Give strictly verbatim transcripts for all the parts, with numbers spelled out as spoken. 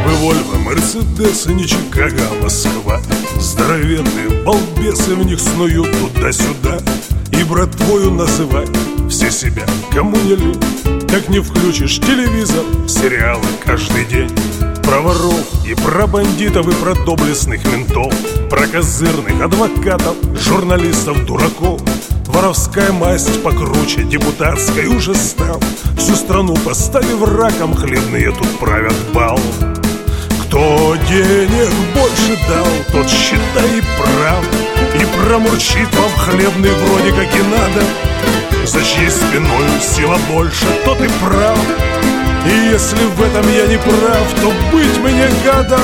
бы Вольво, Мерседес, не Чикаго, а Москва. Здоровенные балбесы в них снуют туда-сюда. И братвою называть все себя, кому не лень. Как не включишь телевизор, сериалы каждый день. Про воров и про бандитов, и про доблестных ментов, про козырных адвокатов, журналистов, дураков. Воровская масть покруче депутатской уже стал. Всю страну поставив раком, хлебные тут правят бал. Кто денег больше дал, тот, считай, и прав. И промурчит вам хлебный вроде как и надо. За чьей спиною сила больше, тот и прав. И если в этом я не прав, то быть мне гадом.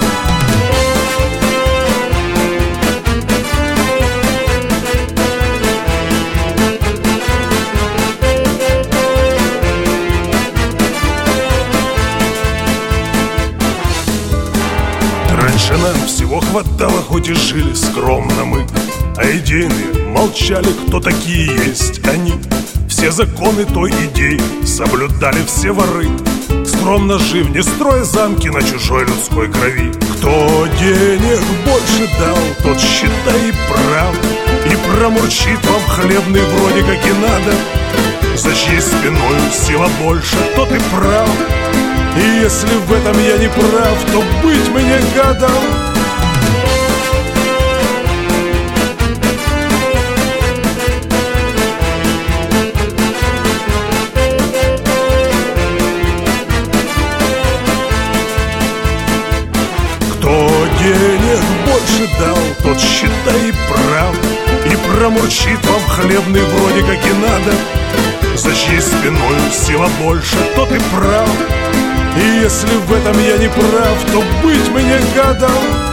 Раньше нам всего хватало, хоть и жили скромно мы, а идейные молчали, кто такие есть они. Все законы той идеи соблюдали все воры, скромно жив, не строя замки на чужой людской крови. Кто денег больше дал, тот, считай, и прав. И промурчит вам хлебный вроде как и надо. За чьей спиною сила больше, тот и прав. И если в этом я не прав, то быть мне гадом. Кто денег больше дал, тот, считай, и прав. И промурчит вам хлебный вроде как и надо. За чьей спиною сила больше, тот и прав. И если в этом я не прав, то быть мне гадом.